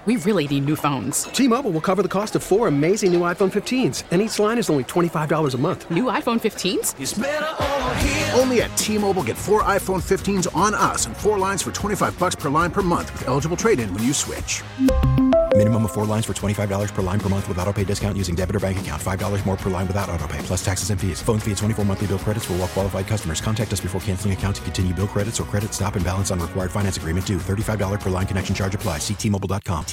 We really need new phones. T-Mobile will cover the cost of 4 amazing new iPhone 15s, and each line is only $25 a month. New iPhone 15s? It's better over here. Only at T-Mobile, get 4 iPhone 15s on us and 4 lines for $25 per line per month with eligible trade-in when you switch. Minimum of 4 lines for $25 per line per month with autopay discount using debit or bank account. $5 more per line without autopay, plus taxes and fees. Phone fee at 24 monthly bill credits for well-qualified customers. Contact us before canceling account to continue bill credits or credit stop and balance on required finance agreement due. $35 per line connection charge applies. See T-Mobile.com.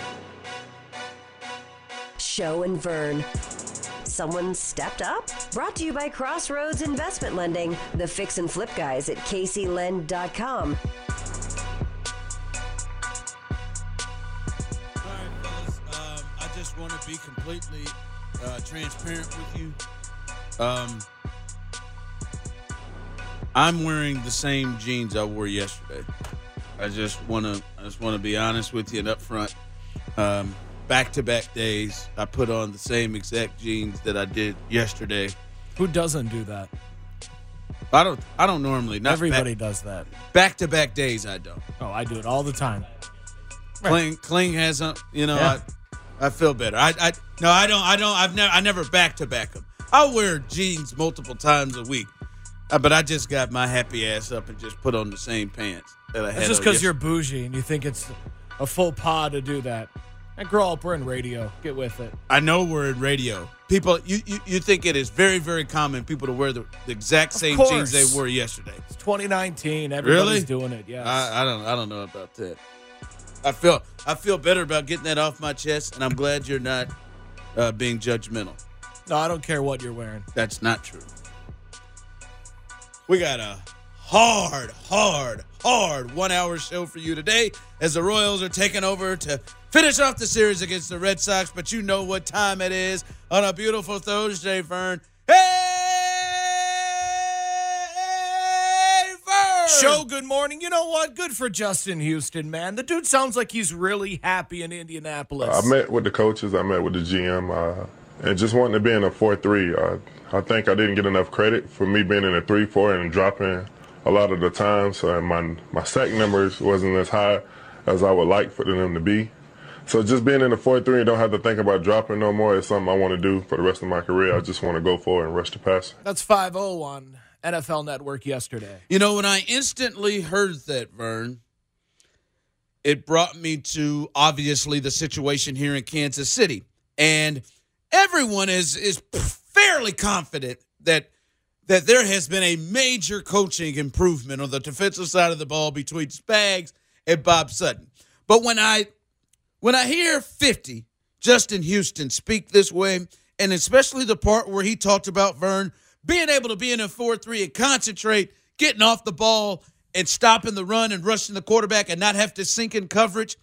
Show and Vern. Someone stepped up? Brought to you by Crossroads Investment Lending, the fix and flip guys at kclend.com. I just want to be completely transparent with you. I'm wearing the same jeans I wore yesterday. I just want to be honest with you and upfront. Back-to-back days, I put on the same exact jeans that I did yesterday. Who doesn't do that? I don't normally. Not Everybody does that. Back-to-back days, I don't. Oh, I do it all the time. Kling has a, Yeah. I feel better. I don't. I never back-to-back them. I'll wear jeans multiple times a week, but I just got my happy ass up and just put on the same pants that I had. It's just because you're bougie and you think it's a full pod to do that. And grow up, we're in radio. Get with it. I know we're in radio. People, you think it is very, very common people to wear the exact same jeans they wore yesterday. It's 2019. Everybody's doing it. Yeah. I don't know about that. I feel better about getting that off my chest, and I'm glad you're not being judgmental. No, I don't care what you're wearing. That's not true. We got a hard 1-hour show for you today as the Royals are taking over to finish off the series against the Red Sox, but you know what time it is on a beautiful Thursday, Vern. Hey, Vern! Show, good morning. You know what? Good for Justin Houston, man. The dude sounds like he's really happy in Indianapolis. I met with the coaches. I met with the GM. And just wanting to be in a 4-3. I think I didn't get enough credit for me being in a 3-4 and dropping a lot of the time. So my sack numbers wasn't as high as I would like for them to be. So just being in the 4-3 and don't have to think about dropping no more is something I want to do for the rest of my career. I just want to go forward and rush the passer. That's 5-0 on NFL Network yesterday. You know, when I instantly heard that, Vern, it brought me to, obviously, the situation here in Kansas City. And everyone is fairly confident that there has been a major coaching improvement on the defensive side of the ball between Spags and Bob Sutton. But when I hear 50, Justin Houston, speak this way, and especially the part where he talked about, Vern, being able to be in a 4-3 and concentrate, getting off the ball and stopping the run and rushing the quarterback and not have to sink in coverage.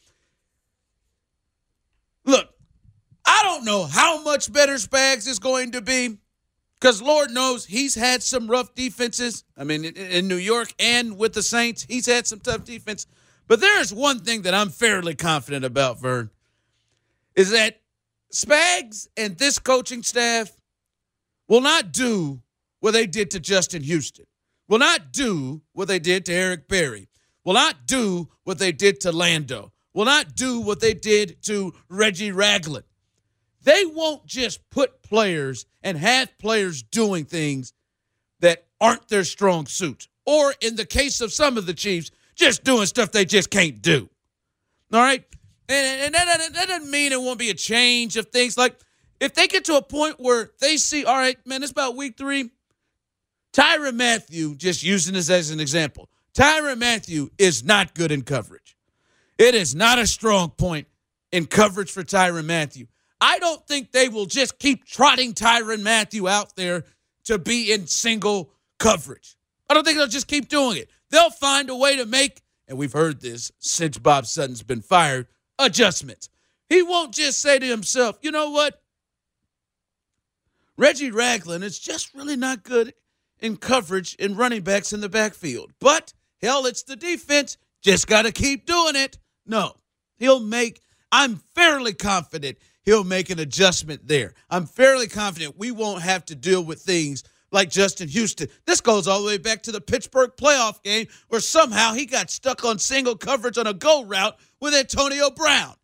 Look, I don't know how much better Spags is going to be because Lord knows he's had some rough defenses. I mean, in New York and with the Saints, he's had some tough defense. But there's one thing that I'm fairly confident about, Vern, is that Spags and this coaching staff will not do what they did to Justin Houston, will not do what they did to Eric Berry, will not do what they did to Lando, will not do what they did to Reggie Ragland. They won't just put players and have players doing things that aren't their strong suit, or in the case of some of the Chiefs, just doing stuff they just can't do. All right? And that doesn't mean it won't be a change of things. Like, if they get to a point where they see, all right, man, it's about week 3, Tyrann Mathieu, just using this as an example, Tyrann Mathieu is not good in coverage. It is not a strong point in coverage for Tyrann Mathieu. I don't think they will just keep trotting Tyrann Mathieu out there to be in single coverage. I don't think they'll just keep doing it. They'll find a way to make, and we've heard this since Bob Sutton's been fired, adjustments. He won't just say to himself, you know what? Reggie Ragland is just really not good in coverage in running backs in the backfield. But, hell, it's the defense. Just got to keep doing it. No. I'm fairly confident he'll make an adjustment there. I'm fairly confident we won't have to deal with things like Justin Houston. This goes all the way back to the Pittsburgh playoff game where somehow he got stuck on single coverage on a go route with Antonio Brown.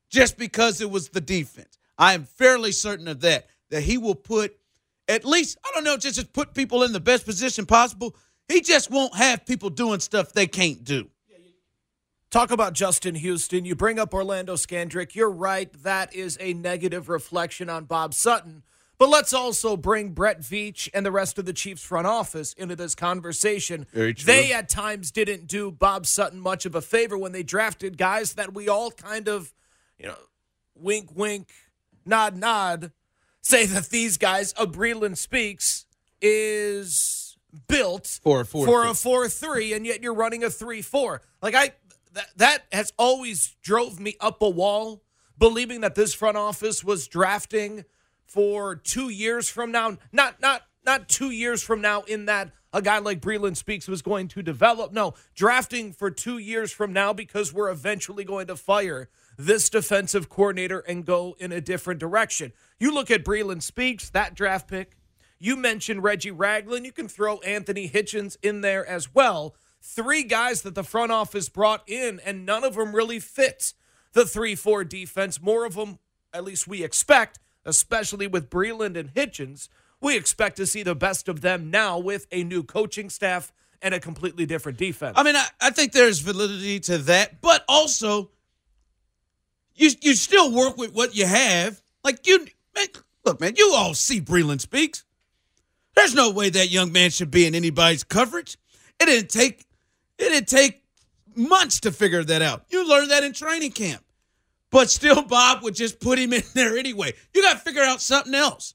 just because it was the defense. I am fairly certain of that he will put at least, I don't know, just put people in the best position possible. He just won't have people doing stuff they can't do. Talk about Justin Houston. You bring up Orlando Scandrick. You're right. That is a negative reflection on Bob Sutton. But let's also bring Brett Veach and the rest of the Chiefs front office into this conversation. Very true. They at times didn't do Bob Sutton much of a favor when they drafted guys that we all kind of, wink, wink, nod, nod, say that these guys, Breland Speaks, is built for a 4-3, and yet you're running a 3-4. That has always drove me up a wall, believing that this front office was drafting for 2 years from now. Not 2 years from now in that a guy like Breland Speaks was going to develop. No, drafting for 2 years from now because we're eventually going to fire this defensive coordinator and go in a different direction. You look at Breland Speaks, that draft pick. You mentioned Reggie Ragland. You can throw Anthony Hitchens in there as well. 3 guys that the front office brought in, and none of them really fit the 3-4 defense. More of them, at least we expect, especially with Breland and Hitchens, we expect to see the best of them now with a new coaching staff and a completely different defense. I mean, I think there's validity to that, but also you still work with what you have. Look, man, you all see Breland Speaks. There's no way that young man should be in anybody's coverage. It didn't take months to figure that out. You learned that in training camp. But still, Bob would just put him in there anyway. You got to figure out something else.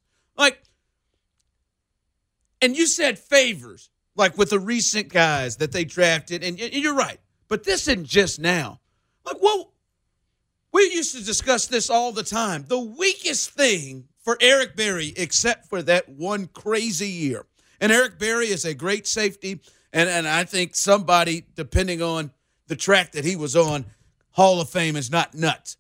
And you said favors, like with the recent guys that they drafted, and you're right. But this isn't just now. We used to discuss this all the time. The weakest thing for Eric Berry, except for that one crazy year, and Eric Berry is a great safety, and I think somebody, depending on the track that he was on, Hall of Fame is not nuts.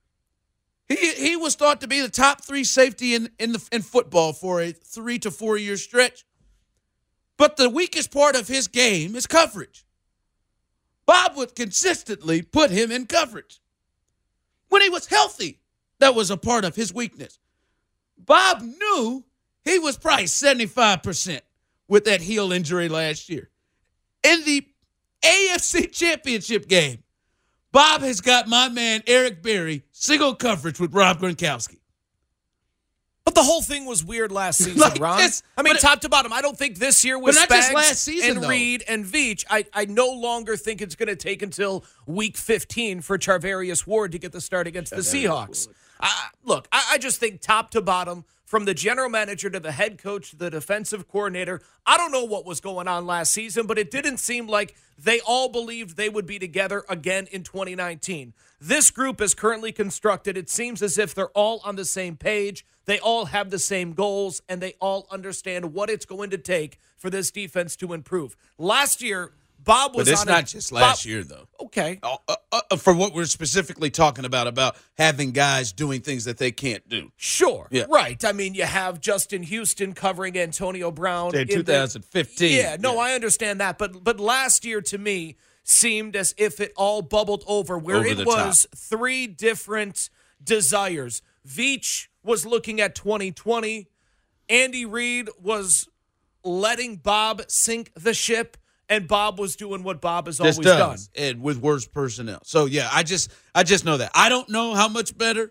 He was thought to be the top 3 safety in football for a 3 to 4 year stretch. But the weakest part of his game is coverage. Bob would consistently put him in coverage. When he was healthy, that was a part of his weakness. Bob knew he was probably 75% with that heel injury last year. In the AFC Championship game, Bob has got my man Eric Berry single coverage with Rob Gronkowski. But the whole thing was weird last season, Ron. Top to bottom. I don't think this year was Spags and Reed and Veach. I no longer think it's going to take until Week 15 for Charvarius Ward to get the start against the Seahawks. I just think top to bottom, from the general manager to the head coach to the defensive coordinator, I don't know what was going on last season, but it didn't seem like they all believed they would be together again in 2019. This group is currently constructed. It seems as if they're all on the same page. They all have the same goals, and they all understand what it's going to take for this defense to improve. Last year, Bob was on. But it's not just last year, though. Okay. For what we're specifically talking about having guys doing things that they can't do. Sure. Yeah. Right. I mean, you have Justin Houston covering Antonio Brown. In 2015. I understand that. But last year, to me, seemed as if it all bubbled over, where it was 3 different desires. Veach was looking at 2020. Andy Reid was letting Bob sink the ship. And Bob was doing what Bob has always done. And with worse personnel. So, yeah, I just know that. I don't know how much better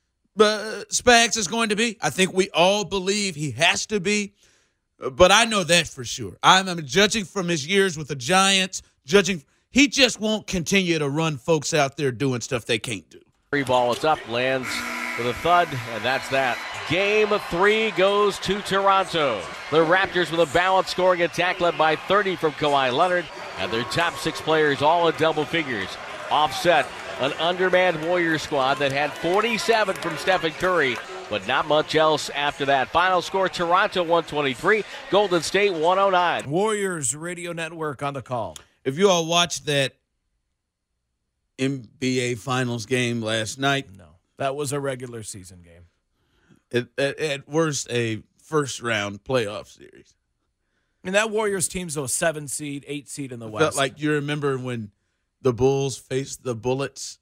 Spags is going to be. I think we all believe he has to be. But I know that for sure. I'm judging from his years with the Giants, he just won't continue to run folks out there doing stuff they can't do. Free ball is up, lands with a thud, and that's that. Game 3 goes to Toronto. The Raptors with a balanced scoring attack led by 30 from Kawhi Leonard, and their top 6 players all in double figures. Offset an undermanned Warriors squad that had 47 from Stephen Curry, but not much else after that. Final score, Toronto 123, Golden State 109. Warriors Radio Network on the call. If you all watched that NBA Finals game last night. No, that was a regular season game. At worst, a first-round playoff series. And that Warriors team's a 7 seed, 8 seed in the West. Felt like you remember when the Bulls faced the Bullets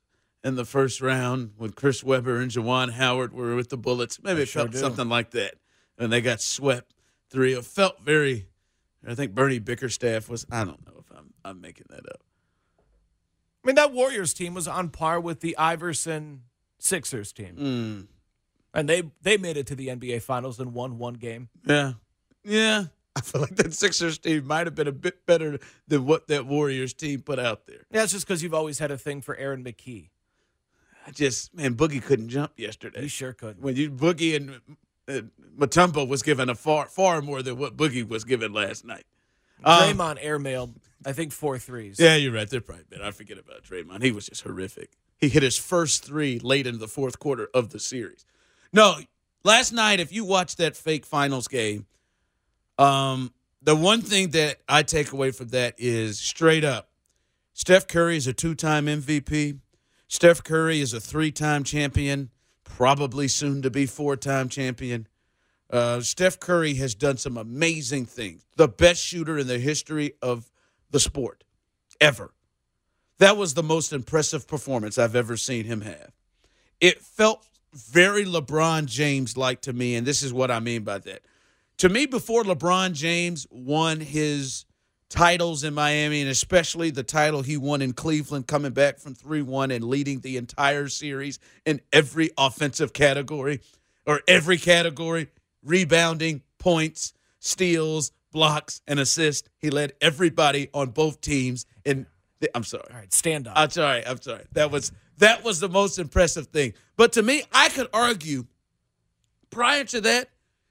in the first round when Chris Webber and Juwan Howard were with the Bullets. Maybe it felt something like that. And they got swept 3. It felt very, I think Bernie Bickerstaff was, I don't know if I'm making that up. I mean, that Warriors team was on par with the Iverson Sixers team. And they made it to the NBA Finals and won one game. Yeah. I feel like that Sixers team might have been a bit better than what that Warriors team put out there. Yeah, it's just because you've always had a thing for Aaron McKee. Boogie couldn't jump yesterday. He sure could. When Boogie and Mutombo was given a far more than what Boogie was given last night. Draymond airmailed, I think, 4 threes. Yeah, you're right. They're probably better. I forget about Draymond. He was just horrific. He hit his first 3 late in the fourth quarter of the series. No, last night, if you watched that fake finals game, the one thing that I take away from that is straight up, Steph Curry is a 2-time MVP. Steph Curry is a 3-time champion, probably soon to be 4-time champion. Steph Curry has done some amazing things. The best shooter in the history of the sport, ever. That was the most impressive performance I've ever seen him have. It felt very LeBron James-like to me, and this is what I mean by that. To me, before LeBron James won his titles in Miami, and especially the title he won in Cleveland, coming back from 3-1 and leading the entire series in every offensive category, or every category, rebounding, points, steals, blocks, and assists. He led everybody on both teams. I'm sorry. All right, stand up. I'm sorry. That was the most impressive thing. But to me, I could argue prior to that,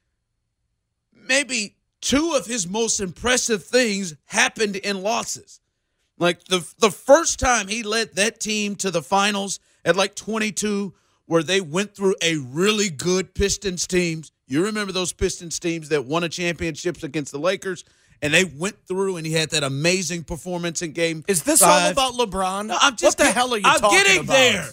maybe 2 of his most impressive things happened in losses. Like the first time he led that team to the finals at like 22, where they went through a really good Pistons teams. You remember those Pistons teams that won a championships against the Lakers, and they went through, and he had that amazing performance in Game 5. Is this all about LeBron? No, what the hell are you talking about? I'm getting there.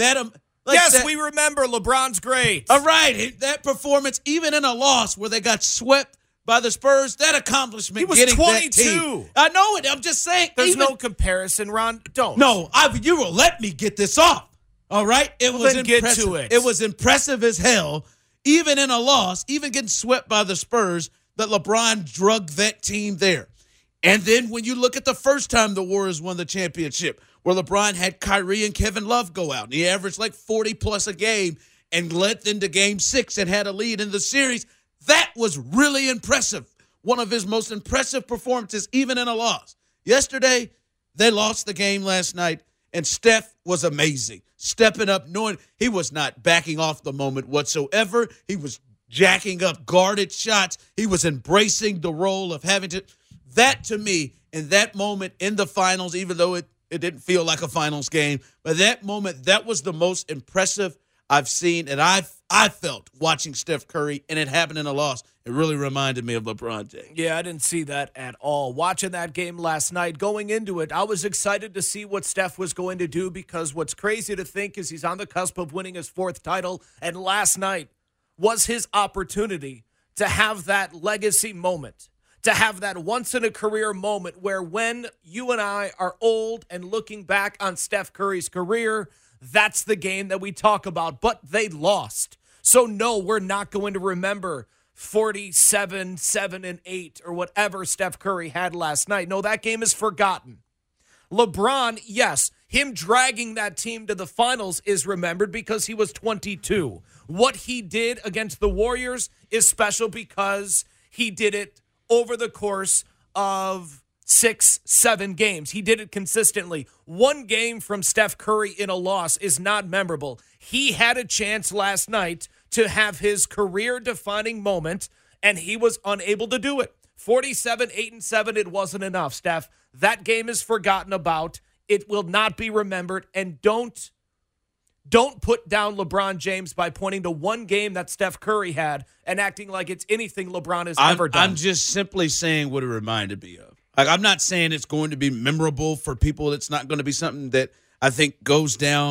Yes, we remember LeBron's great. All right, that performance, even in a loss where they got swept by the Spurs, that accomplishment. He was getting 22. That team. I know it. I'm just saying. There's no comparison, Ron. Don't. No, you will let me get this off. All right? It was then impressive. Get to it. It was impressive as hell, even in a loss, even getting swept by the Spurs, that LeBron drugged that team there. And then when you look at the first time the Warriors won the championship, where LeBron had Kyrie and Kevin Love go out, and he averaged like 40-plus a game and led them to Game 6 and had a lead in the series, that was really impressive. One of his most impressive performances, even in a loss. Yesterday, they lost the game last night, and Steph was amazing. Stepping up, knowing he was not backing off the moment whatsoever. He was jacking up guarded shots. He was embracing the role of having to. That, to me, in that moment in the finals, even though it didn't feel like a finals game, but that moment, that was the most impressive I've seen, and I felt watching Steph Curry, and it happened in a loss. It really reminded me of LeBron James. Yeah, I didn't see that at all. Watching that game last night, going into it, I was excited to see what Steph was going to do, because what's crazy to think is he's on the cusp of winning his 4th title, and last night was his opportunity to have that legacy moment, to have that once-in-a-career moment where when you and I are old and looking back on Steph Curry's career, that's the game that we talk about. But they lost. So, no, we're not going to remember 47, 7, and 8 or whatever Steph Curry had last night. No, that game is forgotten. LeBron, yes, him dragging that team to the finals is remembered because he was 22. What he did against the Warriors is special because he did it over the course of 6, 7 games. He did it consistently. One game from Steph Curry in a loss is not memorable. He had a chance last night to have his career-defining moment, and he was unable to do it. 47, 8, and 7, it wasn't enough, Steph. That game is forgotten about. It will not be remembered, and don't put down LeBron James by pointing to one game that Steph Curry had and acting like it's anything LeBron has ever done. I'm just simply saying what it reminded me of. Like, I'm not saying it's going to be memorable for people. It's not going to be something that I think goes down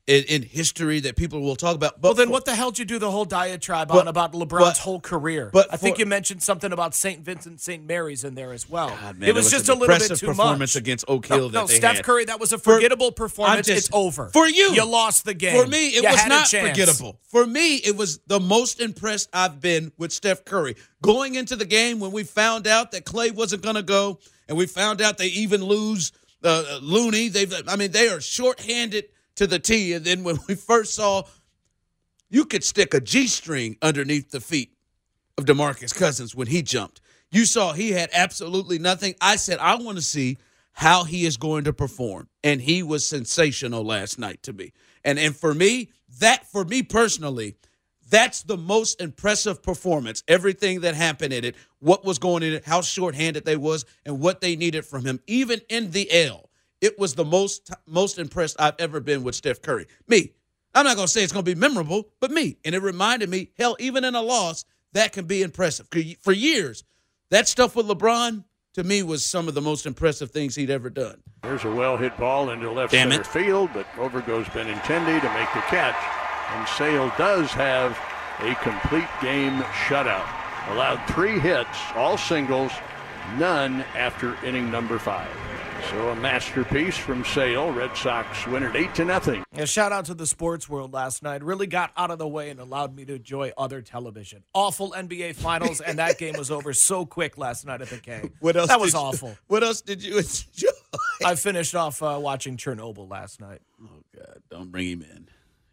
in history that people will talk about. But well, then what the hell did you do the whole diatribe on about LeBron's whole career? But I think you mentioned something about St. Vincent, St. Mary's in there as well. God, man, it was just a little bit too performance much. Against Oak Hill no, Steph Curry, that was a forgettable performance. It's over. For you. You lost the game. For me, it was not a forgettable. For me, it was the most impressed I've been with Steph Curry. Going into the game when we found out that Clay wasn't going to go, and we found out they even lose Looney. They are shorthanded to the T. And then when we first saw you could stick a G-string underneath the feet of DeMarcus Cousins when he jumped. You saw he had absolutely nothing. I said, I want to see how he is going to perform. And he was sensational last night to me. And for me personally, that's the most impressive performance. Everything that happened in it, what was going in it, how shorthanded they was, and what they needed from him. Even in the L, it was the most impressed I've ever been with Steph Curry. Me. I'm not going to say it's going to be memorable, but me. And it reminded me, hell, even in a loss, that can be impressive. For years, that stuff with LeBron, to me, was some of the most impressive things he'd ever done. There's a well-hit ball into left center field, but over goes Benintendi to make the catch. And Sale does have a complete game shutout. Allowed 3 hits, all singles, none after inning number 5. So a masterpiece from Sale. Red Sox win it 8-0. A shout out to the sports world last night. Really got out of the way and allowed me to enjoy other television. Awful NBA Finals, and that game was over so quick last night at the K. That was awful. What else did you enjoy? I finished off watching Chernobyl last night. Oh, God. Don't bring him in.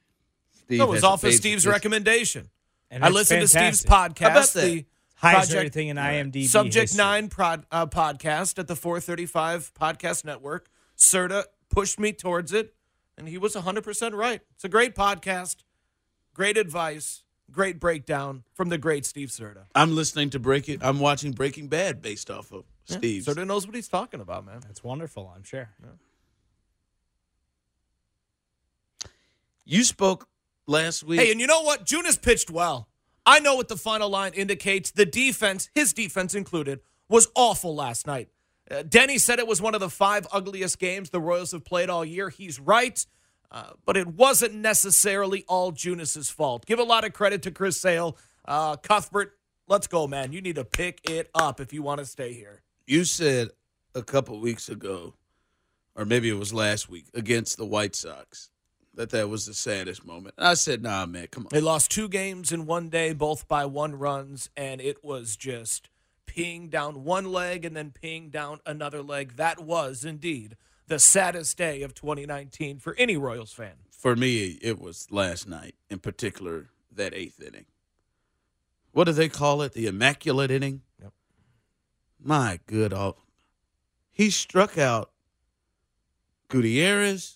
It was off of Steve's recommendation. And I listened to Steve's podcast. How about that? Highest everything in IMDb Subject history. 9 podcast at the 435 Podcast Network. Serta pushed me towards it, and he was 100% right. It's a great podcast, great advice, great breakdown from the great Steve Serta. I'm listening to I'm watching Breaking Bad based off of Steve. Serta knows what he's talking about, man. That's wonderful, I'm sure. Yeah. You spoke last week. Hey, and you know what? Junis pitched well. I know what the final line indicates. The defense, his defense included, was awful last night. Denny said it was one of the 5 ugliest games the Royals have played all year. He's right, but it wasn't necessarily all Junis's fault. Give a lot of credit to Chris Sale. Cuthbert, let's go, man. You need to pick it up if you want to stay here. You said a couple weeks ago, or maybe it was last week, against the White Sox, that was the saddest moment. And I said, nah, man, come on. They lost 2 games in one day, both by 1 runs, and it was just peeing down one leg and then peeing down another leg. That was, indeed, the saddest day of 2019 for any Royals fan. For me, it was last night, in particular, that 8th inning. What do they call it? The immaculate inning? Yep. My good. He struck out Gutierrez,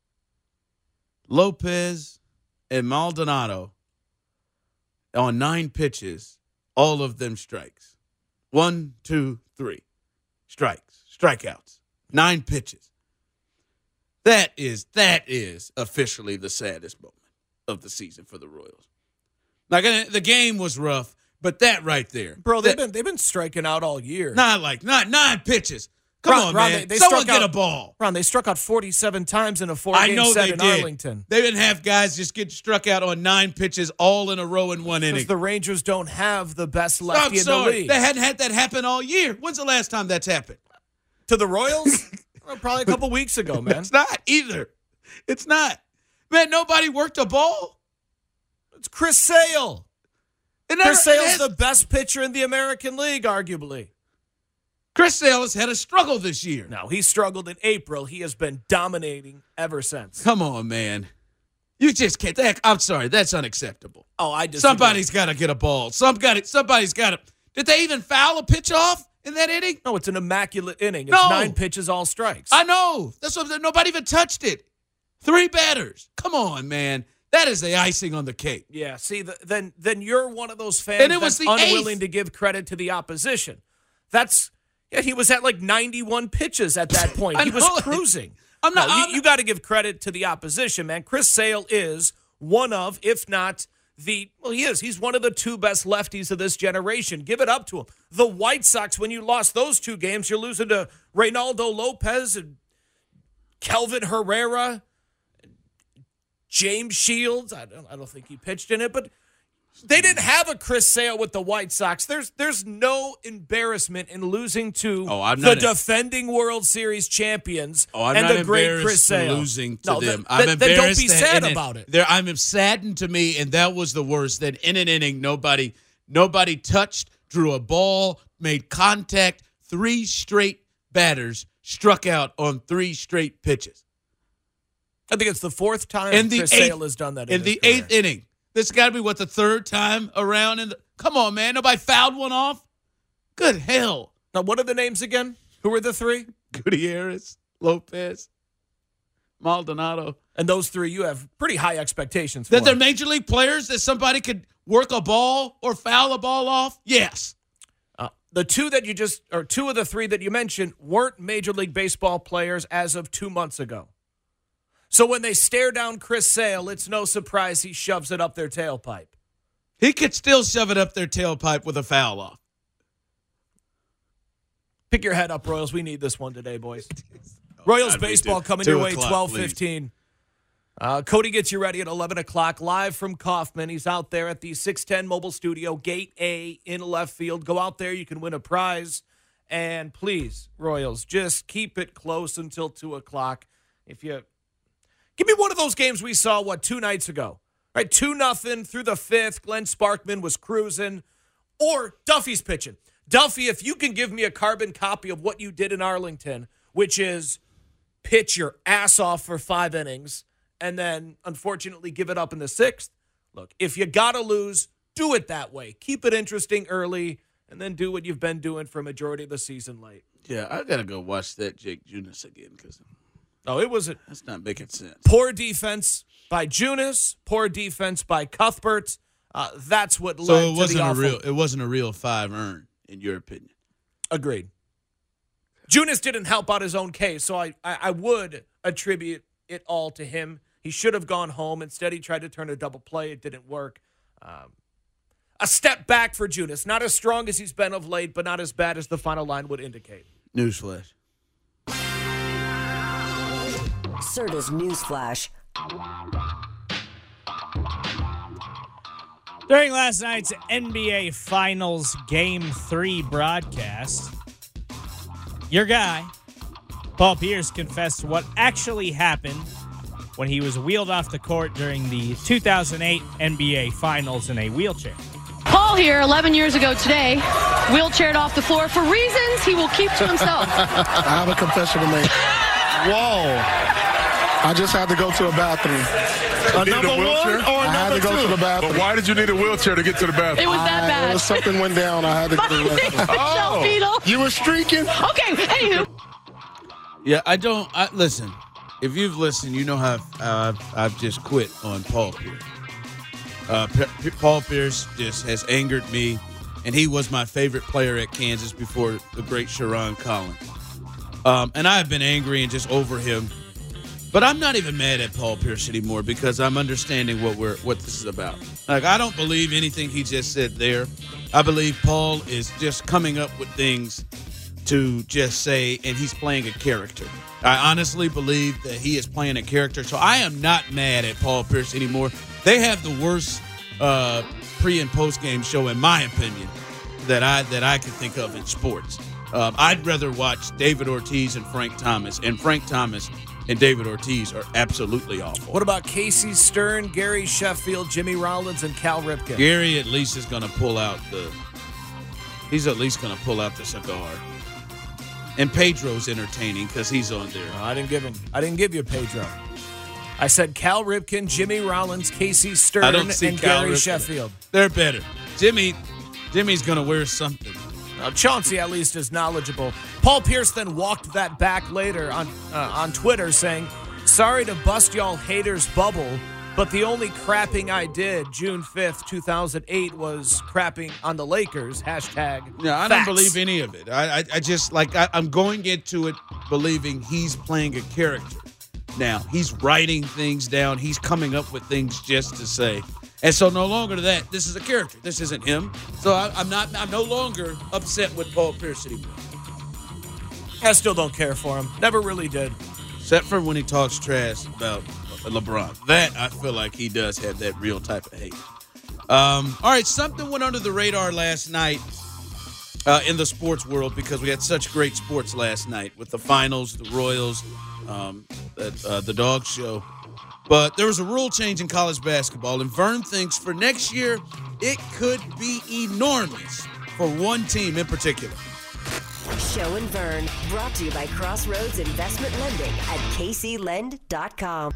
Lopez, and Maldonado on 9 pitches, all of them strikes. 1, 2, 3. Strikeouts. 9 pitches. That is officially the saddest moment of the season for the Royals. Like, the game was rough, but that right there. Bro, they've been striking out all year. Not 9 pitches. Come on, man. Someone get a ball. Ron, they struck out 47 times in a 4-game set in Arlington. They didn't have guys just get struck out on 9 pitches all in a row in 1 inning. Because the Rangers don't have the best lefty in the league. They hadn't had that happen all year. When's the last time that's happened? To the Royals? Probably a couple weeks ago, man. It's not either. It's not. Man, nobody worked a ball. It's Chris Sale. Chris Sale's the best pitcher in the American League, arguably. Chris Sale has had a struggle this year. No, he struggled in April. He has been dominating ever since. Come on, man. You just can't. I'm sorry. That's unacceptable. Oh, I disagree. Somebody's got to get a ball. Somebody's got to. Did they even foul a pitch off in that inning? No, it's an immaculate inning. It's 9 pitches, all strikes. I know. That's what nobody even touched it. 3 batters. Come on, man. That is the icing on the cake. Yeah, see, then you're one of those fans that's unwilling to give credit to the opposition. He was at like 91 pitches at that point. He was cruising. You got to give credit to the opposition, man. Chris Sale is one of, if not he is. He's one of the 2 best lefties of this generation. Give it up to him. The White Sox, when you lost those 2 games, you're losing to Reynaldo Lopez and Kelvin Herrera, James Shields. I don't think he pitched in it, but they didn't have a Chris Sale with the White Sox. There's no embarrassment in losing to the defending World Series champions and the great Chris Sale. Losing to them. I'm embarrassed. Then don't be sad about it. I'm saddened to me, and that was the worst. That in an inning, nobody touched, drew a ball, made contact. 3 straight batters struck out on 3 straight pitches. I think it's the 4th time Chris Sale has done that in the 8th inning. This got to be, the 3rd time around? Come on, man. Nobody fouled one off? Good hell. Now, what are the names again? Who were the 3? Gutierrez, Lopez, Maldonado. And those 3 you have pretty high expectations for. That they're major league players, that somebody could work a ball or foul a ball off? Yes. The 2 that you or 2 of the 3 that you mentioned weren't Major League Baseball players as of 2 months ago. So when they stare down Chris Sale, it's no surprise he shoves it up their tailpipe. He could still shove it up their tailpipe with a foul off. Pick your head up, Royals. We need this one today, boys. Royals baseball coming your way, 12:15. Cody gets you ready at 11 o'clock, live from Kauffman. He's out there at the 610 Mobile Studio, Gate A in left field. Go out there. You can win a prize. And please, Royals, just keep it close until 2 o'clock. Give me one of those games we saw, 2 nights ago. Right, 2-0 through the 5th. Glenn Sparkman was cruising. Or Duffy's pitching. Duffy, if you can give me a carbon copy of what you did in Arlington, which is pitch your ass off for 5 innings, and then, unfortunately, give it up in the 6th. Look, if you got to lose, do it that way. Keep it interesting early, and then do what you've been doing for a majority of the season late. Yeah, I got to go watch that Jake Junis again because that's not making sense. Poor defense by Junis, poor defense by Cuthbert. That's what led to the awful. It wasn't a real 5 earned, in your opinion. Agreed. Junis didn't help out his own case, so I would attribute it all to him. He should have gone home. Instead, he tried to turn a double play. It didn't work. A step back for Junis. Not as strong as he's been of late, but not as bad as the final line would indicate. Newsflash. Serta's Newsflash. During last night's NBA Finals Game 3 broadcast, your guy, Paul Pierce, confessed what actually happened when he was wheeled off the court during the 2008 NBA Finals in a wheelchair. Paul here, 11 years ago today, wheelchaired off the floor for reasons he will keep to himself. I have a confession to make. Whoa. I just had to go to the bathroom. Number one or I had to go to the bathroom. But why did you need a wheelchair to get to the bathroom? It was that bad. Something went down. I had to go to the bathroom. Oh, you were streaking? Okay, anywho. Yeah, listen, if you've listened, you know how I've just quit on Paul Pierce. Paul Pierce just has angered me, and he was my favorite player at Kansas before the great Sharon Collins. And I've been angry and just over him. But I'm not even mad at Paul Pierce anymore because I'm understanding what this is about. Like, I don't believe anything he just said there. I believe Paul is just coming up with things to just say, and he's playing a character. I honestly believe that he is playing a character. So I am not mad at Paul Pierce anymore. They have the worst pre- and post-game show, in my opinion, that I can think of in sports. I'd rather watch David Ortiz and Frank Thomas. And Frank Thomas and David Ortiz are absolutely awful. What about Casey Stern, Gary Sheffield, Jimmy Rollins, and Cal Ripken? Gary at least is going to pull out the cigar. And Pedro's entertaining because he's on there. No, I didn't give you Pedro. I said Cal Ripken, Jimmy Rollins, Casey Stern, and Gary Sheffield. They're better. Jimmy's going to wear something. Chauncey at least is knowledgeable. Paul Pierce then walked that back later on Twitter saying, "Sorry to bust y'all haters' bubble, but the only crapping I did June 5th, 2008 was crapping on the Lakers." Hashtag Yeah, I don't believe any of it. I'm going into it believing he's playing a character. Now, he's writing things down. He's coming up with things just to say. And so no longer that, this is a character. This isn't him. So I'm no longer upset with Paul Pierce anymore. I still don't care for him. Never really did. Except for when he talks trash about LeBron. That, I feel like he does have that real type of hate. All right, something went under the radar last night in the sports world because we had such great sports last night with the finals, the Royals, the dog show. But there was a rule change in college basketball, and Vern thinks for next year it could be enormous for one team in particular. Show and Vern, brought to you by Crossroads Investment Lending at kclend.com.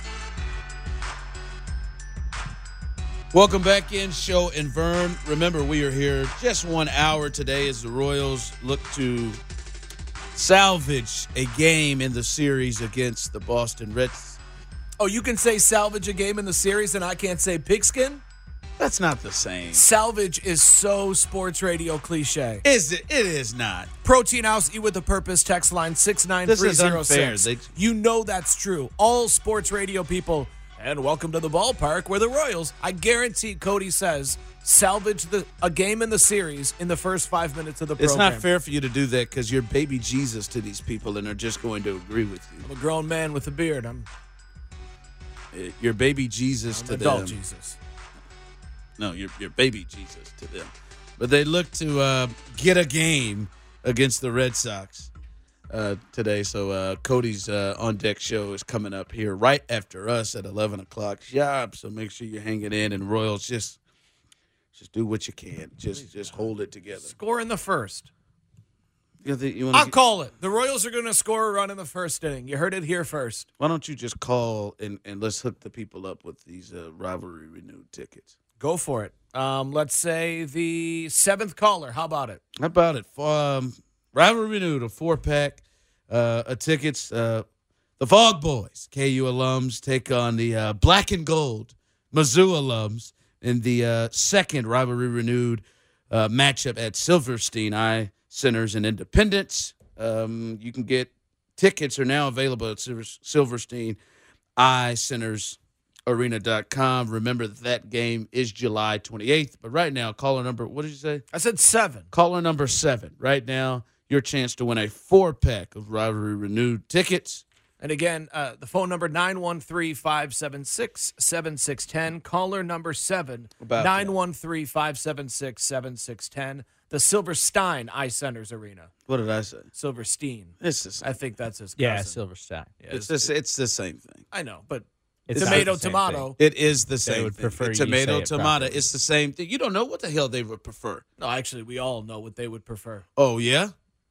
Welcome back in, Show and Vern. Remember, we are here just 1 hour today as the Royals look to salvage a game in the series against the Boston Reds. Oh, you can say salvage a game in the series and I can't say pigskin? That's not the same. Salvage is so sports radio cliche. Is it? It is not. Protein House, eat with a purpose, text line 69306. This is unfair. You know that's true. All sports radio people, and welcome to the ballpark where the Royals, I guarantee Cody says, salvage a game in the series in the first 5 minutes of the program. It's not fair for you to do that because you're baby Jesus to these people and they're just going to agree with you. I'm a grown man with a beard. You're baby Jesus to them. Adult Jesus. No, you're baby Jesus to them. But they look to get a game against the Red Sox today. So Cody's on-deck show is coming up here right after us at 11 o'clock sharp. So make sure you hang it in. And Royals, just do what you can. Just hold it together. Score in the first. I'll call it. The Royals are going to score a run in the first inning. You heard it here first. Why don't you just call and let's hook the people up with these rivalry renewed tickets? Go for it. Let's say the 7th caller. How about it? How about it? Rivalry renewed, a 4-pack of tickets. The Fog Boys, KU alums, take on the Black and Gold Mizzou alums in the second rivalry renewed matchup at Silverstein Eye Centers and Independence. You can get tickets are now available at Silverstein Eye Centers Arena.com. Remember that game is July 28th. But right now, caller number, what did you say? I said 7. Caller number 7. Right now, your chance to win a 4-pack of rivalry renewed tickets. And again, the phone number 913-576-7610. Caller number 7, 913-576-7610. The Silverstein Eye Centers Arena. What did I say? Silverstein. It's the same. I think that's his cousin. Yeah, Silverstein. Yeah, it's the same thing. I know, but it's tomato, tomato. It is the same they would thing. prefer Tomato, you say it tomato. properly. It's the same thing. You don't know what the hell they would prefer. No, actually, we all know what they would prefer. Oh, yeah?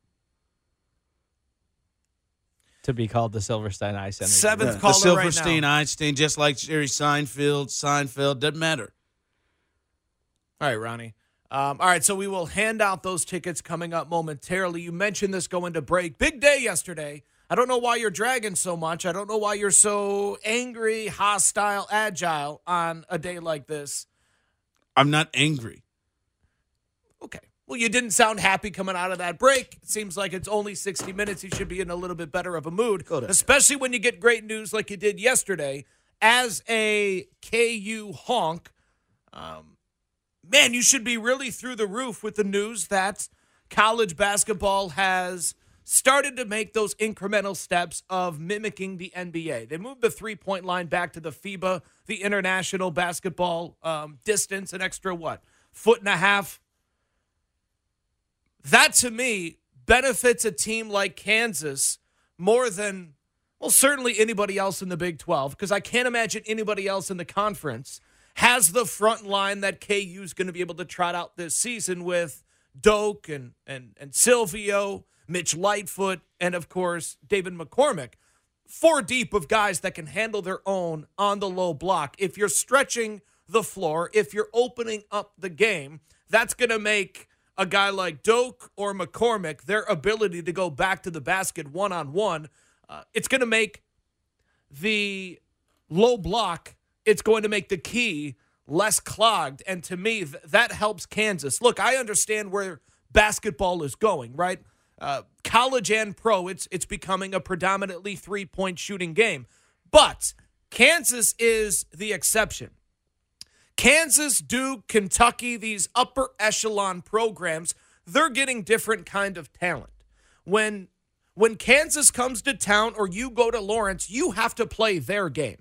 To be called the Silverstein Eye Center. 7th caller the Silverstein right now. Einstein, just like Jerry Seinfeld, doesn't matter. All right, Ronnie. All right, so we will hand out those tickets coming up momentarily. You mentioned this going to break. Big day yesterday. I don't know why you're dragging so much. I don't know why you're so angry, hostile, agile on a day like this. I'm not angry. Okay. Well, you didn't sound happy coming out of that break. It seems like it's only 60 minutes. You should be in a little bit better of a mood, especially when you get great news like you did yesterday. As a KU honk, man, you should be really through the roof with the news that college basketball has started to make those incremental steps of mimicking the NBA. They moved the three-point line back to the FIBA, the international basketball distance, an extra, 1.5 foot. That, to me, benefits a team like Kansas more than, well, certainly anybody else in the Big 12, because I can't imagine anybody else in the conference has the front line that KU is going to be able to trot out this season with Doak and Silvio, Mitch Lightfoot, and, of course, David McCormick. 4 deep of guys that can handle their own on the low block. If you're stretching the floor, if you're opening up the game, that's going to make a guy like Doak or McCormick, their ability to go back to the basket one-on-one, it's going to make the low block, it's going to make the key less clogged. And to me, that helps Kansas. Look, I understand where basketball is going, right? College and pro, it's becoming a predominantly three-point shooting game. But Kansas is the exception. Kansas, Duke, Kentucky, these upper echelon programs, they're getting different kind of talent. When Kansas comes to town or you go to Lawrence, you have to play their game.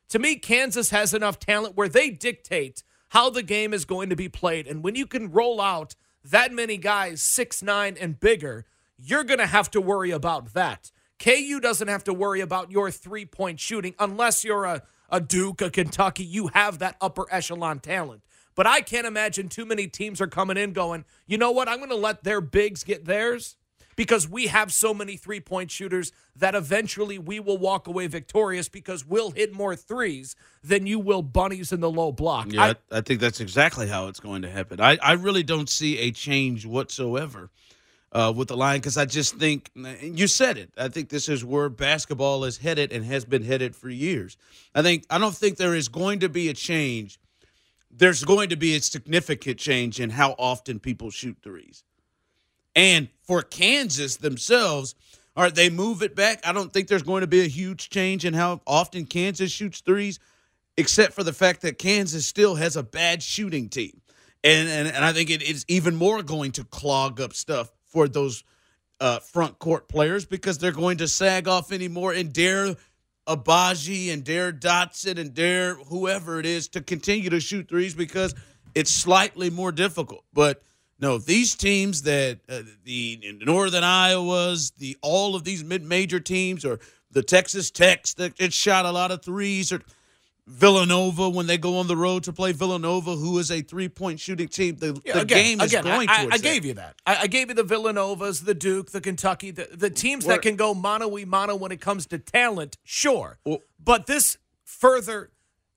To me, Kansas has enough talent where they dictate how the game is going to be played. And when you can roll out that many guys 6'9" and bigger, you're going to have to worry about that. KU doesn't have to worry about your three-point shooting unless you're a Duke, a Kentucky. You have that upper echelon talent. But I can't imagine too many teams are coming in going, you know what, I'm going to let their bigs get theirs because we have so many three-point shooters that eventually we will walk away victorious because we'll hit more threes than you will bunnies in the low block. Yeah, I think that's exactly how it's going to happen. I really don't see a change whatsoever with the line because I just think, you said it, I think this is where basketball is headed and has been headed for years. I don't think there is going to be a change. There's going to be a significant change in how often people shoot threes. And for Kansas themselves, all right, they move it back. I don't think there's going to be a huge change in how often Kansas shoots threes, except for the fact that Kansas still has a bad shooting team. And I think it is even more going to clog up stuff for those front court players because they're going to sag off anymore and dare Abaji and dare Dotson and dare whoever it is to continue to shoot threes because it's slightly more difficult. But no, these teams that the Northern Iowas, all of these mid-major teams, or the Texas Techs that shot a lot of threes, or Villanova when they go on the road to play Villanova, who is a three-point shooting team, the game is going towards I gave you that. I gave you the Villanovas, the Duke, the Kentucky, the teams that can go mano-a-mano when it comes to talent, sure. But this further,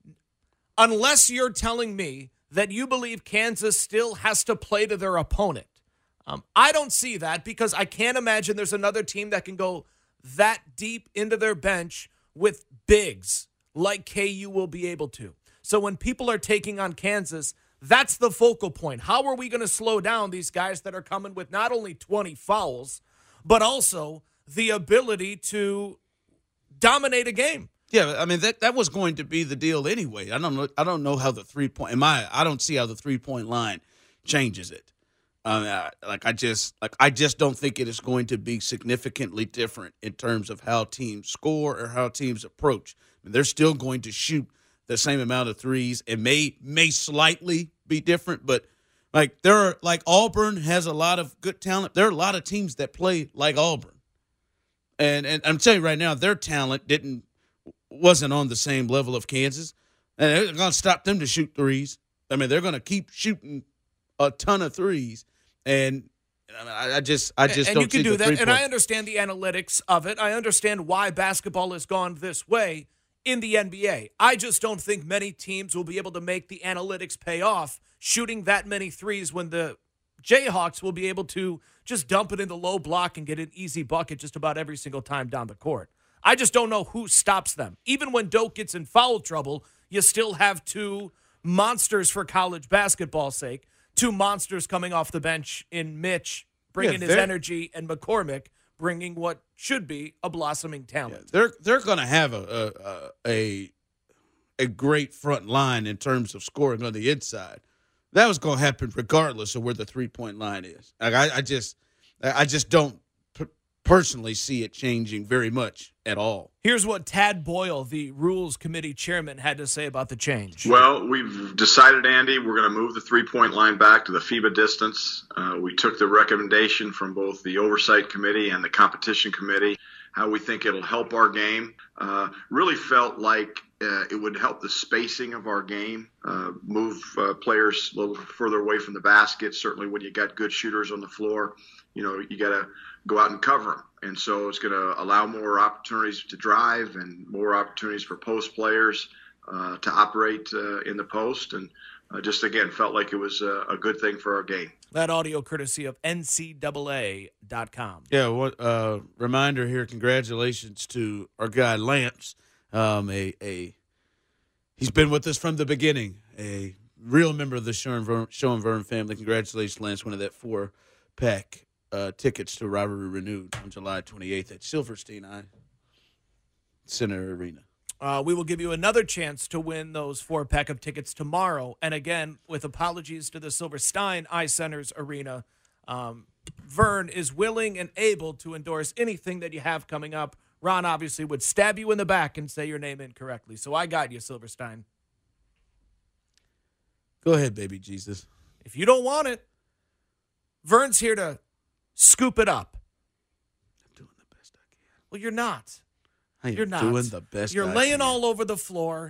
unless you're telling me that you believe Kansas still has to play to their opponent, I don't see that because I can't imagine there's another team that can go that deep into their bench with bigs like KU will be able to. So when people are taking on Kansas, that's the focal point. How are we going to slow down these guys that are coming with not only 20 fouls, but also the ability to dominate a game? Yeah, I mean that was going to be the deal anyway. I don't know how the 3-point. I don't see how the 3-point line changes it. I just don't think it is going to be significantly different in terms of how teams score or how teams approach. I mean, they're still going to shoot the same amount of threes. It may slightly be different, but Auburn has a lot of good talent. There are a lot of teams that play like Auburn, and I'm telling you right now, their talent wasn't on the same level of Kansas, and they're going to stop them to shoot threes. I mean, they're going to keep shooting a ton of threes, and I just don't see you can do the that. 3-point. And I understand the analytics of it. I understand why basketball has gone this way in the NBA. I just don't think many teams will be able to make the analytics pay off shooting that many threes when the Jayhawks will be able to just dump it in the low block and get an easy bucket just about every single time down the court. I just don't know who stops them. Even when Doak gets in foul trouble, you still have two monsters for college basketball's sake, two monsters coming off the bench in Mitch, bringing his energy, and McCormick bringing what should be a blossoming talent. Yeah, they're going to have a great front line in terms of scoring on the inside. That was going to happen regardless of where the 3-point line is. I just don't personally see it changing very much at all. Here's what Tad Boyle, the Rules Committee chairman, had to say about the change. Well, we've decided, Andy, we're going to move the 3-point line back to the FIBA distance. We took the recommendation from both the Oversight Committee and the Competition Committee, how we think it'll help our game. Really felt like it would help the spacing of our game, move players a little further away from the basket. Certainly when you got good shooters on the floor, you got to go out and cover them. And so it's going to allow more opportunities to drive and more opportunities for post players to operate in the post. And just, again, felt like it was a good thing for our game. That audio courtesy of NCAA.com. Yeah, reminder here, congratulations to our guy Lance. He's been with us from the beginning, a real member of the Show and Vern family. Congratulations, Lance, winning that 4-pack tickets to Rivalry Renewed on July 28th at Silverstein Center Arena. We will give you another chance to win those 4-pack of tickets tomorrow. And again, with apologies to the Silverstein Eye Center's arena, Vern is willing and able to endorse anything that you have coming up Ron obviously would stab you in the back and say your name incorrectly. So I got you, Silverstein. Go ahead, baby Jesus. If you don't want it, Vern's here to scoop it up. I'm doing the best I can. Well, you're not. You're not doing the best You're laying all over the floor.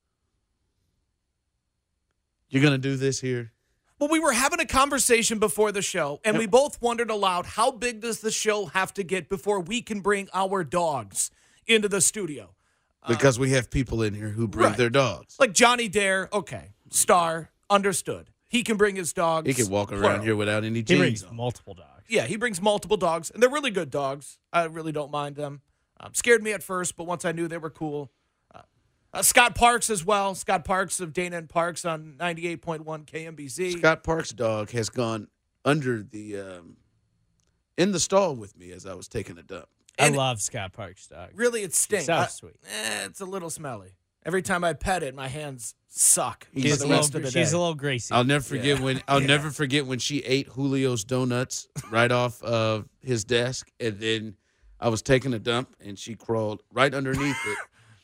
You're going to do this here? Well, we were having a conversation before the show, and we both wondered aloud, how big does the show have to get before we can bring our dogs into the studio? Because we have people in here who bring their dogs. Like Johnny Dare, okay. Star, understood. He can bring his dogs. He can walk around here without any jeans. He brings multiple dogs. Yeah, he brings multiple dogs, and they're really good dogs. I really don't mind them. Scared me at first, but once I knew they were cool. Scott Parks as well. Scott Parks of Dana and Parks on 98.1 KMBZ. Scott Parks' dog has gone under the in the stall with me as I was taking a dump. I love Scott Parks' dog. Really, it stinks. So sweet. It's a little smelly. Every time I pet it, my hands suck. She's a little greasy. I'll never forget never forget when she ate Julio's donuts right off of his desk, and then I was taking a dump, and she crawled right underneath it.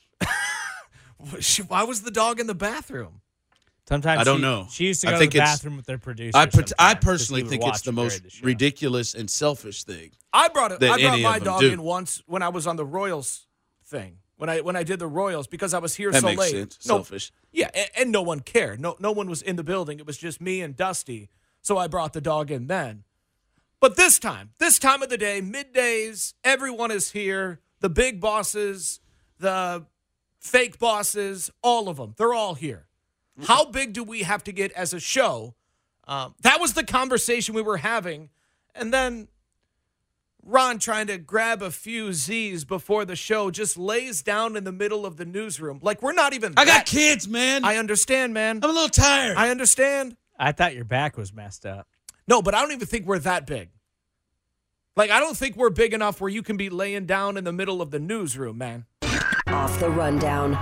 Why was the dog in the bathroom? Sometimes I don't know. She used to go to the bathroom with their producer. I personally think it's the most ridiculous and selfish thing. I brought my dog do. in once when I was on the Royals thing. When I did the Royals, because I was here that so makes late. Sense. Selfish. Yeah, and no one cared. No one was in the building. It was just me and Dusty. So I brought the dog in then. But this time of the day, middays, everyone is here. The big bosses, the fake bosses, all of them. They're all here. How big do we have to get as a show? That was the conversation we were having. And then Ron, trying to grab a few Z's before the show, just lays down in the middle of the newsroom. Like, we're not even... I got kids, man. I understand, man. I'm a little tired. I understand. I thought your back was messed up. No, but I don't even think we're that big. Like, I don't think we're big enough where you can be laying down in the middle of the newsroom, man. Off the Rundown.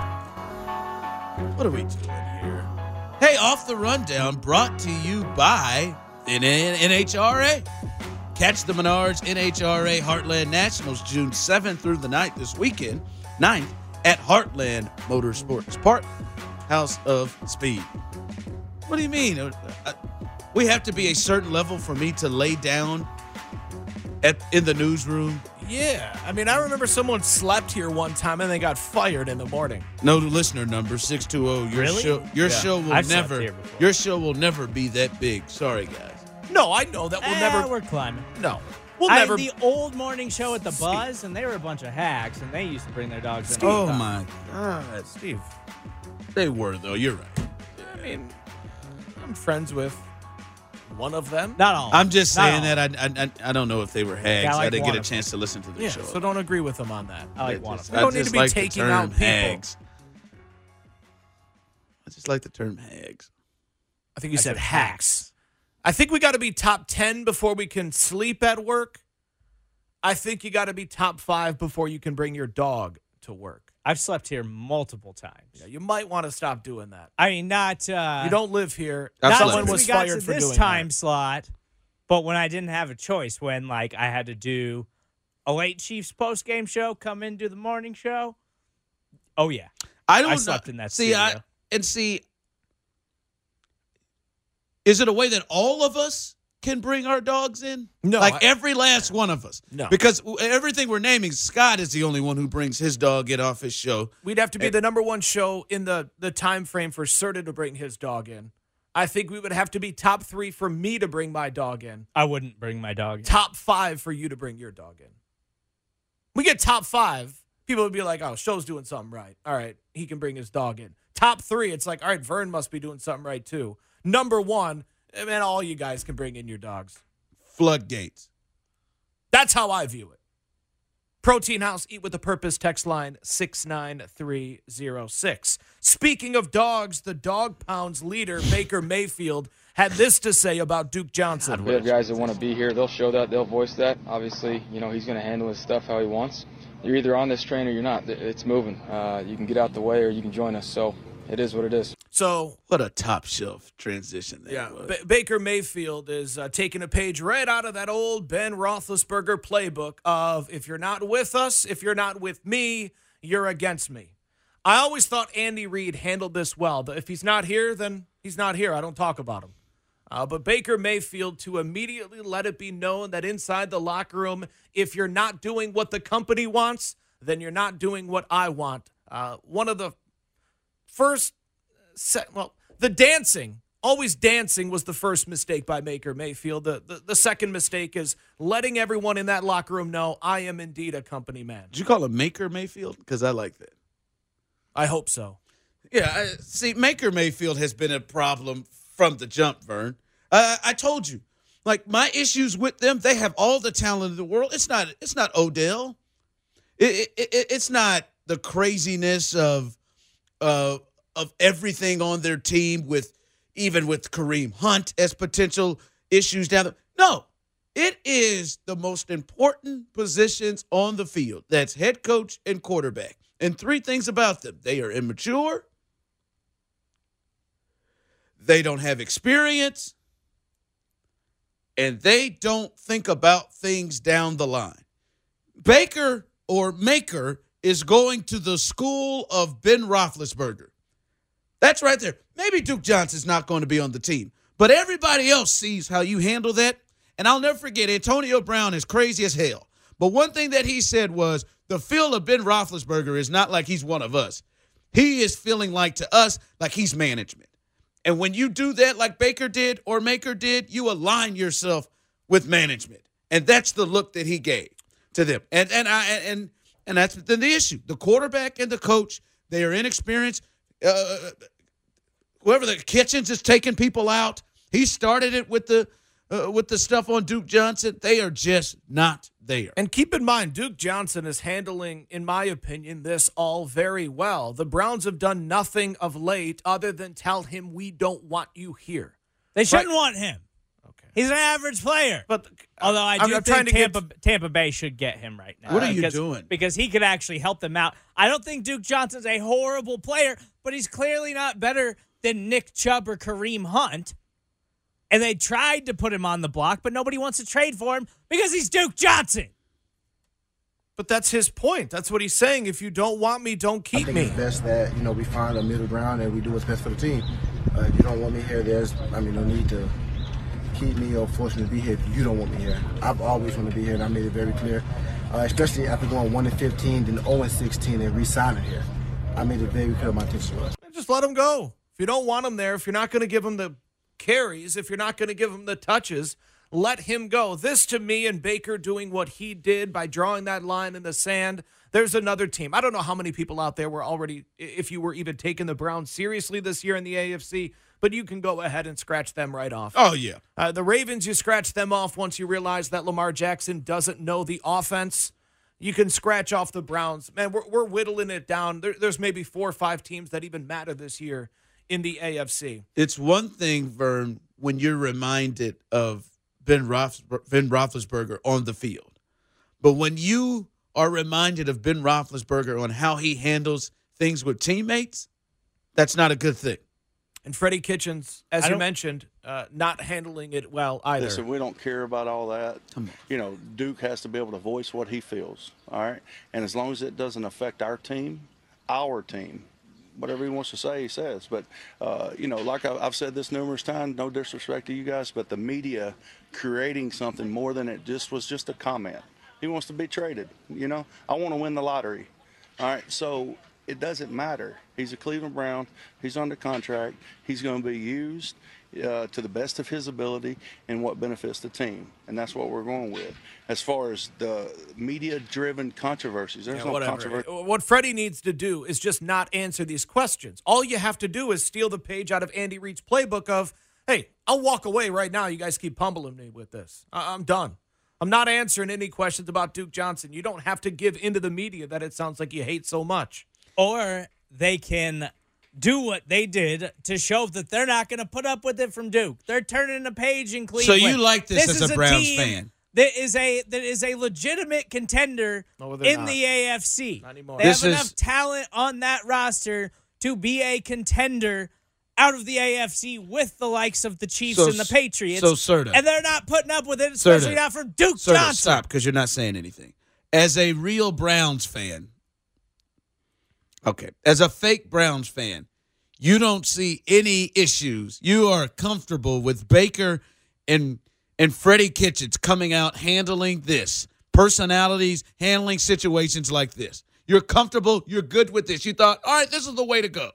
What are we doing here? Hey, Off the Rundown brought to you by NHRA. Catch the Menards NHRA Heartland Nationals June 7th through the 9th this weekend, 9th at Heartland Motorsports Park, House of Speed. What do you mean? We have to be a certain level for me to lay down in the newsroom? Yeah. I mean, I remember someone slept here one time and they got fired in the morning. No listener number 620. Your show will never be that big. Sorry, guys. No, I know that we'll never. We're climbing. No. I had the old morning show at the Buzz, and they were a bunch of hacks, and they used to bring their dogs in. Oh, my God. Steve. They were, though. You're right. I mean, I'm friends with one of them. Not all. I'm just saying that I don't know if they were hags. Yeah, I didn't get a chance to listen to the show. So don't agree with them on that. I like one of them. We don't need to be taking out people. Hags. I just like the term hags. I think you said hacks. I think we got to be top 10 before we can sleep at work. I think you got to be top 5 before you can bring your dog to work. I've slept here multiple times. Yeah, you might want to stop doing that. I mean, not... you don't live here. Someone was fired for doing this time slot, but when I didn't have a choice, when like I had to do a late Chiefs post-game show, come in, do the morning show. Oh, yeah. I slept in that studio. Is it a way that all of us can bring our dogs in? No. Like every last one of us? No. Because everything we're naming, Scott is the only one who brings his dog in off his show. We'd have to be the number one show in the time frame for Serta to bring his dog in. I think we would have to be top 3 for me to bring my dog in. I wouldn't bring my dog in. Top 5 for you to bring your dog in. We get top 5, people would be like, oh, show's doing something right. All right, he can bring his dog in. Top 3, it's like, all right, Vern must be doing something right too. Number 1, man, all you guys can bring in your dogs. Floodgates. That's how I view it. Protein House, Eat with a Purpose, text line 69306. Speaking of dogs, the Dog Pound's leader, Baker Mayfield, had this to say about Duke Johnson. We have guys that want to be here. They'll show that. They'll voice that. Obviously, he's going to handle his stuff how he wants. You're either on this train or you're not. It's moving. You can get out the way or you can join us. So it is what it is. So what a top shelf transition that was. Baker Mayfield is taking a page right out of that old Ben Roethlisberger playbook of if you're not with us, if you're not with me, you're against me. I always thought Andy Reid handled this well. If he's not here, then he's not here. I don't talk about him. But Baker Mayfield to immediately let it be known that inside the locker room, if you're not doing what the company wants, then you're not doing what I want. One of the first, the dancing, always dancing was the first mistake by Baker Mayfield. The second mistake is letting everyone in that locker room know I am indeed a company man. Did you call him Maker Mayfield? Because I like that. I hope so. Yeah, see, Baker Mayfield has been a problem from the jump, Vern. I told you, like my issues with them, they have all the talent in the world. It's not Odell. It's not the craziness of everything on their team even with Kareem Hunt as potential issues down the. No, it is the most important positions on the field. That's head coach and quarterback. And three things about them: they are immature. They don't have experience, and they don't think about things down the line. Baker or Maker is going to the school of Ben Roethlisberger. That's right there. Maybe Duke Johnson's not going to be on the team, but everybody else sees how you handle that. And I'll never forget, Antonio Brown is crazy as hell. But one thing that he said was, the feel of Ben Roethlisberger is not like he's one of us. He is feeling like to us like he's management. And when you do that like Baker did or Maker did, you align yourself with management. And that's the look that he gave to them. And that's the issue. The quarterback and the coach, they are inexperienced. Whoever the Kitchens is taking people out. He started it with the stuff on Duke Johnson. They are just not there. And keep in mind, Duke Johnson is handling, in my opinion, this all very well. The Browns have done nothing of late other than tell him we don't want you here. They shouldn't want him. Okay, he's an average player. But although I do think Tampa Bay should get him right now. What are you doing? Because he could actually help them out. I don't think Duke Johnson's a horrible player, but he's clearly not better than Nick Chubb or Kareem Hunt. And they tried to put him on the block, but nobody wants to trade for him because he's Duke Johnson. But that's his point. That's what he's saying. If you don't want me, don't keep me. I think it's best that, we find a middle ground and we do what's best for the team. If you don't want me here, there's, no need to keep me or force me to be here if you don't want me here. I've always wanted to be here, and I made it very clear, especially after going 1-15, then 0-16, and re-signing here. I made it very clear my intention was. Just let him go. If you don't want him there, if you're not going to give him the carries, if you're not going to give him the touches, let him go. This, to me, and Baker doing what he did by drawing that line in the sand, there's another team. I don't know how many people out there were already, if you were even taking the Browns seriously this year in the AFC, but you can go ahead and scratch them right off. Oh, yeah. The Ravens, you scratch them off once you realize that Lamar Jackson doesn't know the offense. You can scratch off the Browns. Man, we're whittling it down. There's maybe 4 or 5 teams that even matter this year in the AFC. It's one thing, Vern, when you're reminded of Ben Roethlisberger on the field. But when you are reminded of Ben Roethlisberger on how he handles things with teammates, that's not a good thing. And Freddie Kitchens, as you mentioned, not handling it well either. Listen, we don't care about all that. Duke has to be able to voice what he feels, all right? And as long as it doesn't affect our team, whatever he wants to say, he says. But, like I've said this numerous times, no disrespect to you guys, but the media creating something more than it was just a comment. He wants to be traded, I want to win the lottery. All right, so it doesn't matter. He's a Cleveland Brown. He's under contract. He's going to be used to the best of his ability and what benefits the team. And that's what we're going with. As far as the media-driven controversies, there's no controversy. What Freddie needs to do is just not answer these questions. All you have to do is steal the page out of Andy Reid's playbook of, hey, I'll walk away right now. You guys keep pummeling me with this. I'm done. I'm not answering any questions about Duke Johnson. You don't have to give into the media that it sounds like you hate so much. Or they can do what they did to show that they're not going to put up with it from Duke. They're turning a page in Cleveland. So you like this as a Browns fan? That is a legitimate contender in the AFC. Not anymore. They have enough talent on that roster to be a contender out of the AFC with the likes of the Chiefs and the Patriots. So, Serta. And they're not putting up with it, especially not from Duke Johnson. Stop, because you're not saying anything. As a real Browns fan, as a fake Browns fan, you don't see any issues. You are comfortable with Baker and Freddie Kitchens coming out handling this. Personalities, handling situations like this. You're comfortable. You're good with this. You thought, all right, this is the way to go.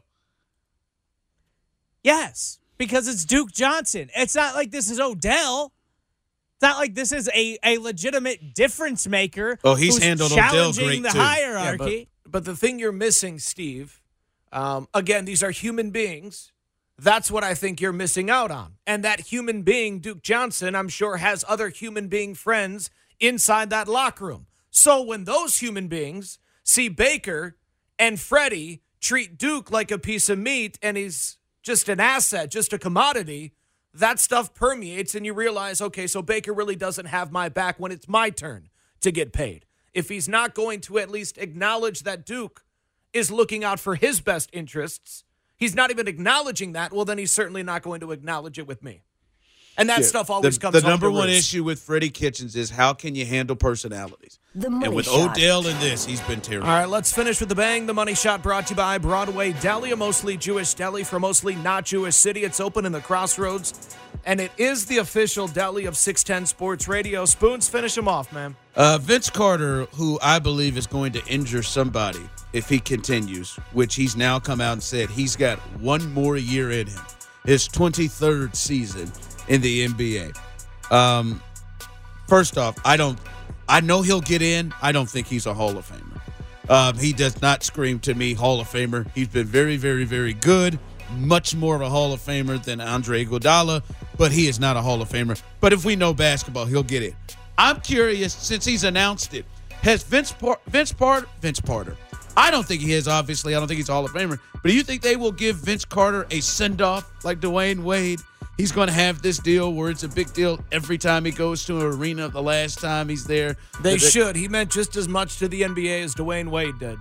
Yes, because it's Duke Johnson. It's not like this is Odell. It's not like this is a legitimate difference maker. Oh, he's handled Odell great, the too. hierarchy. Yeah, but the thing you're missing, Steve, again, these are human beings. That's what I think you're missing out on. And that human being, Duke Johnson, I'm sure has other human being friends inside that locker room. So when those human beings see Baker and Freddie treat Duke like a piece of meat and he's just an asset, just a commodity, that stuff permeates and you realize, okay, so Baker really doesn't have my back when it's my turn to get paid. If he's not going to at least acknowledge that Duke is looking out for his best interests, he's not even acknowledging that, well, then he's certainly not going to acknowledge it with me. And that stuff always comes The home number to one roost. issue with Freddie Kitchens is how can you handle personalities? The Money And with Shot. Odell in this, he's been terrible. All right, let's finish with the bang. The Money Shot brought to you by Broadway Deli, a mostly Jewish deli for mostly not Jewish city. It's open in the Crossroads, and it is the official deli of 610 Sports Radio. Spoons, finish him off, man. Vince Carter, who I believe is going to injure somebody if he continues, which he's now come out and said he's got one more year in him, his 23rd season in the NBA. First off, I know he'll get in. I don't think he's a Hall of Famer. He does not scream to me Hall of Famer. He's been very, very, very good. Much more of a Hall of Famer than Andre Iguodala, but he is not a Hall of Famer. But if we know basketball, he'll get in. I'm curious, since he's announced it, has Vince Carter, I don't think he is, obviously. I don't think he's a Hall of Famer. But do you think they will give Vince Carter a send-off like Dwayne Wade? He's going to have this deal where it's a big deal every time he goes to an arena the last time he's there. They should. He meant just as much to the NBA as Dwayne Wade did.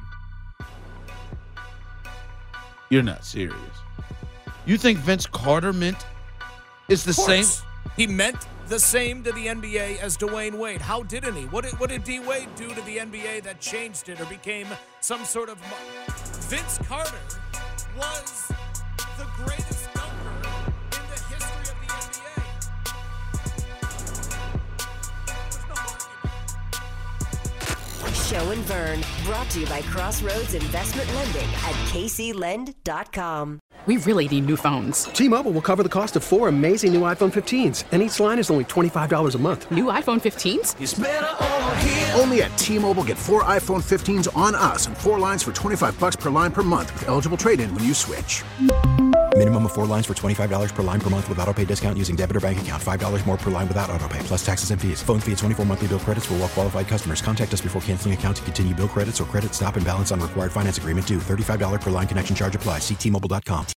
You're not serious. You think Vince Carter meant it's the same? He meant the same to the NBA as Dwayne Wade. How didn't he? What did D. Wade do to the NBA that changed it or became some sort of... Vince Carter was the greatest dunker in the history of the NBA. Show and Vern, brought to you by Crossroads Investment Lending at kclend.com. We really need new phones. T-Mobile will cover the cost of 4 amazing new iPhone 15s, and each line is only $25 a month. New iPhone 15s? It's better over here. Only at T-Mobile, get 4 iPhone 15s on us and 4 lines for $25 per line per month with eligible trade-in when you switch. Minimum of 4 lines for $25 per line per month with autopay discount using debit or bank account. $5 more per line without autopay, plus taxes and fees. Phone fee at 24 monthly bill credits for well-qualified customers. Contact us before canceling account to continue bill credits or credit stop and balance on required finance agreement due. $35 per line connection charge applies. See T-Mobile.com.